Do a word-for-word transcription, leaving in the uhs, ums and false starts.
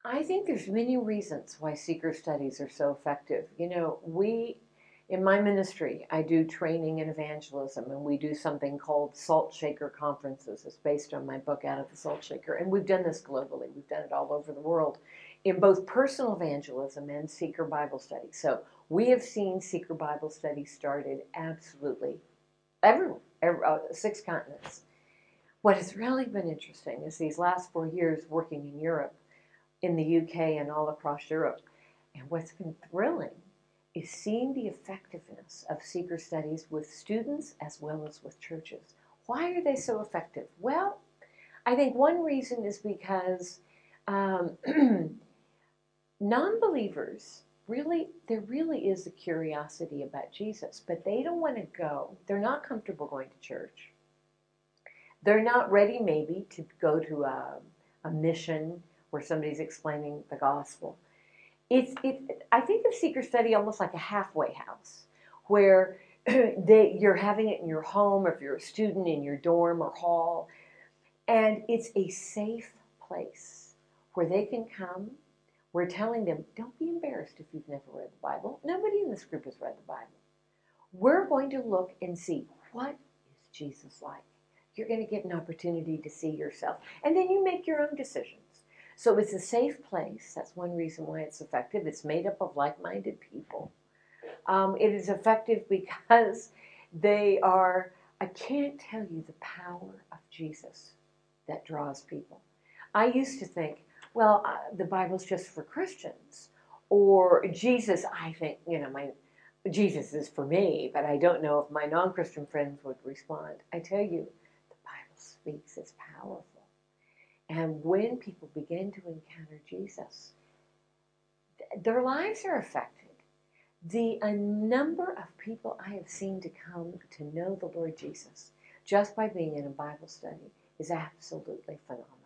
I think there's many reasons why seeker studies are so effective. You know, we, in my ministry, I do training in evangelism, and we do something called Salt Shaker Conferences. It's based on my book, Out of the Salt Shaker. And we've done this globally. We've done it all over the world in both personal evangelism and seeker Bible study. So we have seen seeker Bible study started absolutely everywhere, every, uh, six continents. What has really been interesting is these last four years working in Europe, in the U K and all across Europe. And what's been thrilling is seeing the effectiveness of seeker studies with students as well as with churches. Why are they so effective? Well, I think one reason is because um, non-believers really, there really is a curiosity about Jesus, but they don't want to go. They're not comfortable going to church. They're not ready maybe to go to a, a mission where somebody's explaining the gospel. It's, it, I think of seeker study almost like a halfway house where they, you're having it in your home, or if you're a student in your dorm or hall, and it's a safe place where they can come. We're telling them, don't be embarrassed if you've never read the Bible. Nobody in this group has read the Bible. We're going to look and see, what is Jesus like? You're going to get an opportunity to see yourself. And then you make your own decisions. So it's a safe place. That's one reason why it's effective. It's made up of like-minded people. Um, it is effective because they are, I can't tell you the power of Jesus that draws people. I used to think, well, uh, the Bible's just for Christians. Or Jesus, I think, you know, my Jesus is for me, but I don't know if my non-Christian friends would respond. I tell you, the Bible speaks. It's powerful. And when people begin to encounter Jesus, their lives are affected. The a number of people I have seen to come to know the Lord Jesus just by being in a Bible study is absolutely phenomenal.